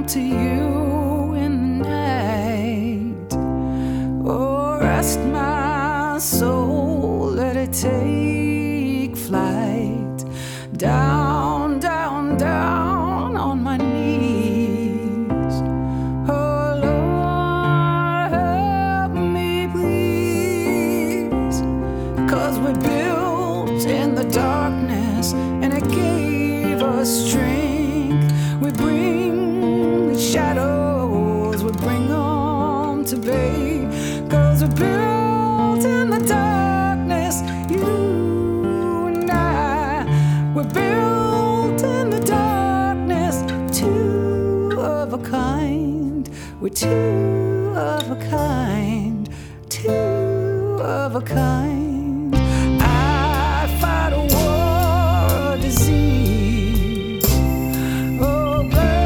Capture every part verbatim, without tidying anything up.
to you in the night. Oh, rest my soul, let it take flight. Down, down, down on my knees. Oh Lord, help me please. 'Cause we're built in the darkness and it gave us strength. We bring the shadows, we bring them to bay. 'Cause we're built in the darkness, you and I. We're built in the darkness, two of a kind. We're two of a kind, two of a kind. I fight a war of disease. Oh,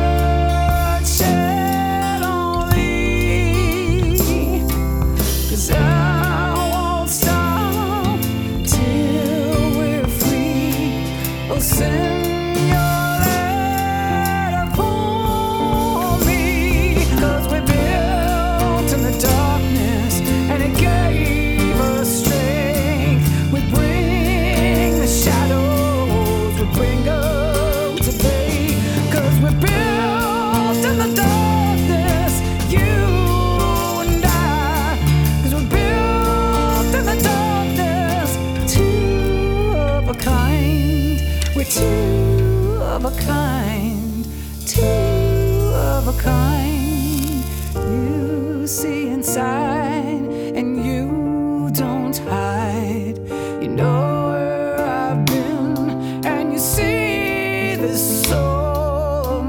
bloodshed on thee. 'Cause I won't stop till we're free. Oh, send your letter for me. 'Cause we're built in the darkness and it gave us strength. We bring the shadows, we bring them to bay. 'Cause we're built in the darkness, you and I. 'Cause we're built in the darkness, two of a kind. We're two of a kind, two of a kind. You see inside and you don't hide. You know where I've been and you see this soul of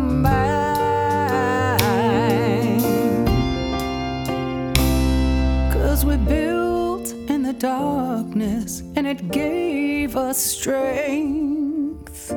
mine. 'Cause we're built in the darkness and it gave us strength.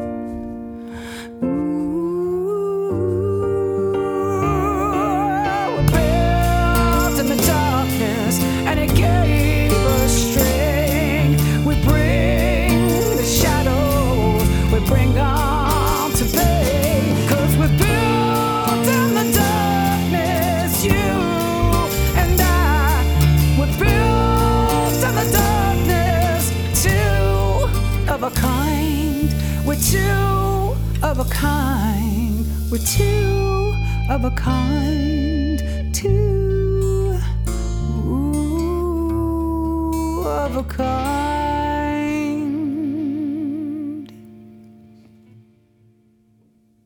We're built in the darkness and it gave us strength. We bring the shadows, we bring them to bay. 'Cause we're built in the darkness, you and I. We're built in the darkness, two of a kind. We're two of a kind. We're two of a kind. Two ooh, of a kind.